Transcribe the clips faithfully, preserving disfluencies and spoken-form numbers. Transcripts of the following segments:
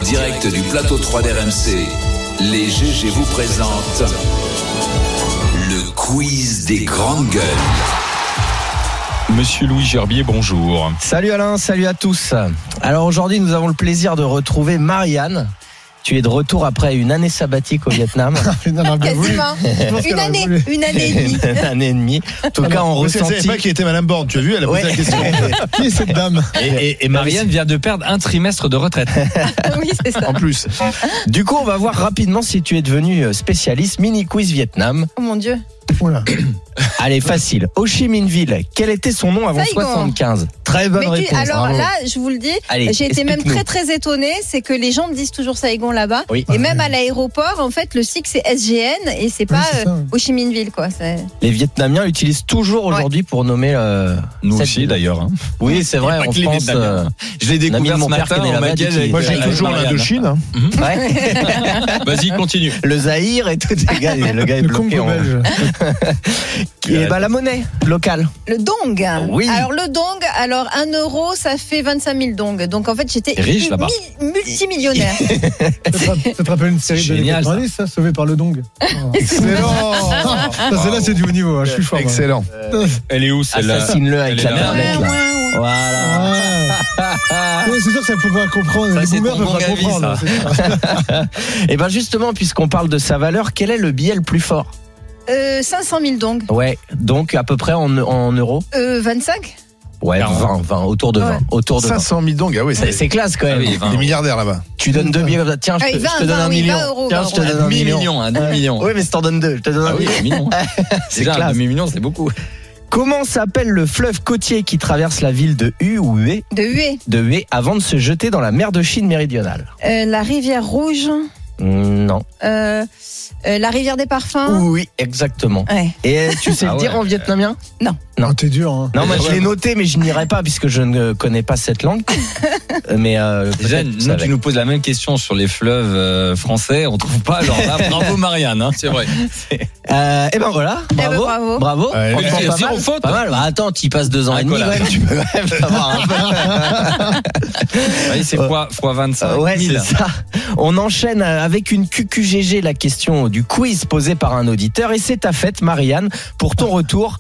Direct du plateau trois d'R M C, les G G vous présentent le quiz des grandes gueules. Monsieur Louis Gerbier, bonjour. Salut Alain, salut à tous. Alors aujourd'hui, nous avons le plaisir de retrouver Marianne. Tu es de retour après une année sabbatique au Vietnam. non, non, Quasiment. Une année, une année et demie. Une année et demie. En tout cas, on ressentit. Je ne savais pas qui était Madame Borne. Tu as vu, elle a posé ouais. la question. Qui est cette dame? Et, et, et Marianne vient de perdre un trimestre de retraite. Oui, c'est ça. En plus. Du coup, on va voir rapidement si tu es devenu spécialiste mini quiz Vietnam. Oh mon Dieu. Oula. Allez, facile. Ho Chi Minh Ville, quel était son nom avant Saigon. soixante-quinze? Très bonne Mais tu, réponse. alors bravo. là, je vous le dis, Allez, j'ai été même explique-nous. très très étonnée, c'est que les gens disent toujours Saigon là-bas, Oui. et même à l'aéroport, en fait, le S I C c'est S G N et c'est pas Oui, c'est ça. euh, Ho Chi Minh Ville, quoi. C'est... Les Vietnamiens l'utilisent toujours aujourd'hui pour nommer. Euh, Nous cette aussi ville. d'ailleurs. Hein. Oui, c'est vrai. Pas En que les France, Vietnamiens. euh, Je l'ai un ami découvert de ce mon père matin qui est en là-bas, maquette dit avec Moi, j'ai avec toujours Marianne. l'Indochine. Hein. ouais. Vas-y, continue. le Zaïre et tout. Le gars, le gars est Le bloqué. Congo en... belge. Et bah, la monnaie locale. Le dong. Oui. Alors le dong, alors un euro, ça fait vingt-cinq mille dong. Donc en fait, j'étais Riche, là-bas. mi- multimillionnaire. Ça te rappelle- ça te rappelle une série de Génial, quatre-vingt-dix, ça, Sauvé par le Dong. Excellent. Ça, c'est là, c'est du haut niveau. hein, Je suis fort. moi. Excellent. Elle est où celle-là? Assassine-le avec Elle la est là. merlette, là. Ouais, Voilà. Ah. Ouais, c'est sûr que ça ne peut pas comprendre. Ça, Les c'est boomers ton ne peuvent bon pas Gavi, comprendre. ça. Et ben justement, puisqu'on parle de sa valeur, quel est le billet le plus fort? Euh, cinq cent mille dong. Ouais, donc à peu près en, en euros. Euh, vingt-cinq. Ouais, quarante. vingt, vingt, autour de vingt. Ouais. Autour de vingt. cinq cent mille dong, ah oui, C'est, c'est c'est classe quand Ah même. oui, vingt. des milliardaires là-bas. Tu donnes deux billets comme ça. Tiens, je Ah te, oui, vingt, je te donne vingt, un oui, million. vingt euros, Tiens, vingt je te euros. donne un million. demi-million, un demi-million. Oui, mais je t'en donne deux. Je te donne un Ah oui, million. million. C'est Déjà, un classe. demi-million, c'est beaucoup. Comment s'appelle le fleuve côtier qui traverse la ville de Hue ou Hue, De huée. de Hue avant de se jeter dans la mer de Chine méridionale? Euh, la rivière Rouge. Non. Euh, euh, la rivière des parfums. Oui, exactement. Ouais. Et euh, tu sais Ah le dire ouais. en vietnamien? Non. Ah, t'es dur. Hein. Non, moi je Ouais. l'ai noté, mais je n'irai pas puisque je ne connais pas cette langue. Euh, mais euh, Déjà, peut-être nous, ça tu va. nous poses la même question sur les fleuves euh, français. On trouve pas. Alors là, bravo Marianne, hein, c'est vrai. Euh, et ben voilà, Eh ben, bravo, bravo. bravo. Ouais, Franchement, mais pas zéro mal, faute. pas mal. Bah, attends, tu y passes deux ans Un et demi, collage. quand même, tu peux quand même savoir un peu. Oui, c'est fois, fois vingt-cinq Euh, ouais, mille. c'est ça. On enchaîne avec une Q Q G G, la question du quiz posée par un auditeur, et c'est ta fête, Marianne, pour ton retour.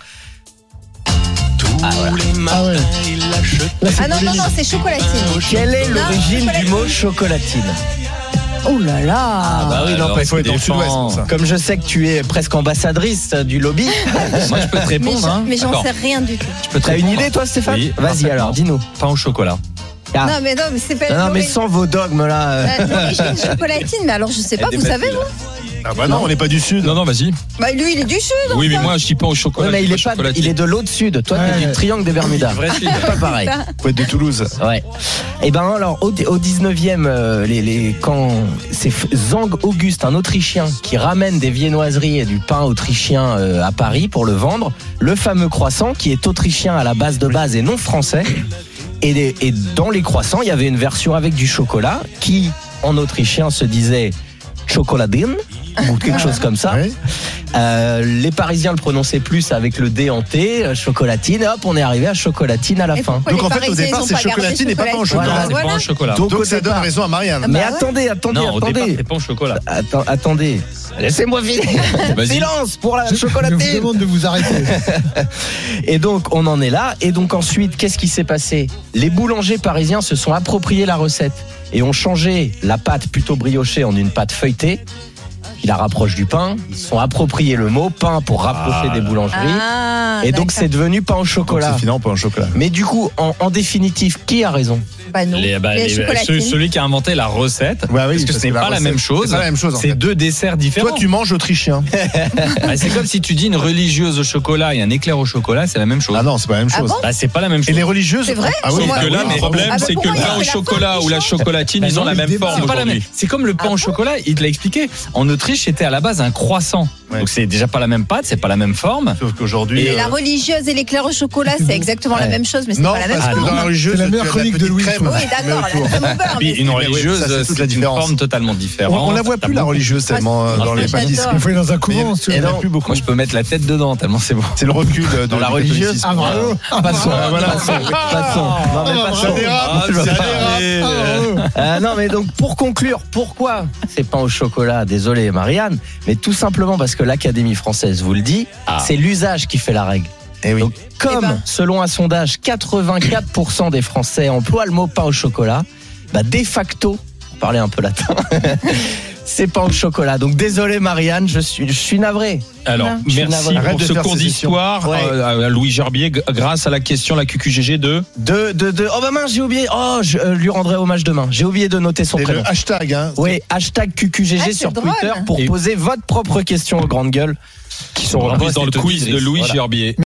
Ah ouais. Là, c'est Ah non, non, polémique. non, c'est chocolatine. Quelle est Non, l'origine du chocolatine. mot chocolatine? Oh là là. Ah bah oui, non, alors, parce faut que être dans le sud-ouest pour ça. comme je sais que tu es presque ambassadrice du lobby, Moi, je peux te Mais répondre. j'en hein. mais j'en D'accord. sais rien du tout. Je peux te t'as une répondre. idée toi, Stéphane? Oui, Vas-y parfaitement. alors, dis-nous. Pain au chocolat. Ah. Non, mais non, mais c'est pas Non, non, mais l'origine- sans vos dogmes là. euh. Euh, l'origine chocolatine, mais alors je sais pas, Elle vous débat savez, plus, vous Ah bah non, on n'est pas du sud. Non, non, vas-y. Bah lui, il est du sud. Oui, mais enfin. moi, je dis pain au chocolat. Ouais, mais je il dis est pas, chocolatine. il est de l'autre sud. Toi, t'es Ouais. du triangle des Bermudas. Vrai sud. Pas pareil. Faut être de Toulouse. Ouais. Et ben alors au, au dix-neuvième, euh, les, les, quand c'est F- Zang Auguste, un Autrichien, qui ramène des viennoiseries et du pain autrichien euh, à Paris pour le vendre, le fameux croissant qui est autrichien à la base de base et non français. Et, les- et dans les croissants, il y avait une version avec du chocolat qui, en autrichien, se disait chocoladine ou quelque chose comme ça. Ouais. Euh, les Parisiens le prononçaient plus avec le D en T, euh, chocolatine. Et hop, on est arrivé à chocolatine à la Et fin. pourquoi Donc, les en fait, au Parisiens, départ, ils ont c'est pas gardé chocolatine et pas pain au chocolatine. chocolat. Non, c'est Voilà. pain au chocolat. Donc, Donc au ça donne départ- raison à Marianne. Ah Mais bah ouais. attendez, attendez, Non, au départ, attendez. c'est pain au chocolat. Attends, attendez. Laissez-moi finir. Vas-y. Silence pour la Je, je vous chocolatine. demande de vous arrêter. Et donc, on en est là. Et donc, ensuite, qu'est-ce qui s'est passé? Les boulangers parisiens se sont appropriés la recette et ont changé la pâte plutôt briochée en une pâte feuilletée. Qui la rapproche du pain. Ils se sont appropriés le mot pain pour rapprocher Ah, des boulangeries. Ah, et donc, d'accord. c'est devenu pain au Donc chocolat. c'est finalement pas un chocolat. Mais du coup, en, en définitive, qui a raison? Bah non. Les- bah, Les les- chocolatines. ce- celui qui a inventé la recette, Ouais, oui, parce que parce ce n'est que la pas la recette, même chose. c'est pas la même chose, en C'est fait. deux desserts différents. Toi, tu manges autrichien. Bah, c'est comme si tu dis une religieuse au chocolat et un éclair au chocolat, c'est la même chose. Ah non, c'est pas la même Ah chose. bon Bah, c'est pas la même Et chose. les religieuses C'est vrai Ah Sauf oui, Sauf bah que là, oui, le ah, problème, Ah bah c'est que pourquoi le il y a pain que au la chocolat forme ou la qui chocolatine, Bah ils ont non, la le même débat, forme c'est aujourd'hui. pas la même. C'est comme le pain au chocolat, il te l'a expliqué. En Autriche, c'était à la base un croissant. Ouais. Donc c'est déjà pas la même pâte, c'est pas la même forme. Sauf qu'aujourd'hui. Et euh, la religieuse et l'éclair au chocolat, c'est exactement la Ouais. même chose, mais c'est Non, pas la même parce que chose. dans la religieuse, C'est la tu meilleure as chronique de petite Louis, crème, je trouve. Oui, tu mets d'accord, autour. la crème au beurre, Puis mais une Mais oui, religieuse, ça, c'est toute c'est la une différence. forme totalement On, différente. on la voit plus, la religieuse, tellement euh, Ah, dans les j'adore. pâtisseries. Il faut aller dans un couvent. Mais- tu et vois. non, plus beaucoup. Moi, je peux mettre la tête dedans, tellement c'est bon. C'est le recul de, Dans la du religieuse. catholicisme. Ah, bravo. Ah, Passons, Ah, voilà. passons, passons. Non, mais Ah, passons. bravo. Ça dérape, Ah, ça ça dérape. dérape. Ah, bravo. Euh, non, mais donc pour conclure, pourquoi c'est pain au chocolat? Désolé, Marianne, mais tout simplement parce que l'Académie française vous le dit, Ah. c'est l'usage qui fait la règle. Eh oui. Donc, comme, Eh ben. selon un sondage, quatre-vingt-quatre pour cent des Français emploient le mot pain au chocolat, bah, de facto, pour parler un peu latin, c'est pain au chocolat. Donc, désolé, Marianne, je suis, je suis navré. Alors, Voilà. Je suis merci navré. Arrête pour de ce faire cours ces d'histoire Ouais. euh, à Louis Gerbier g- grâce à la question, la Q Q G G de. De, de, de, oh bah mince, j'ai oublié. Oh, je euh, lui rendrai hommage demain. J'ai oublié de noter son Et prénom. le hashtag, hein. Oui, hashtag Q Q G G Ah, c'est sur drôle. Twitter pour Et- poser votre propre question aux grandes gueules. Qui sont Bravo, reprises dans le c'est quiz de Idriss. Louis Voilà. Gerbier.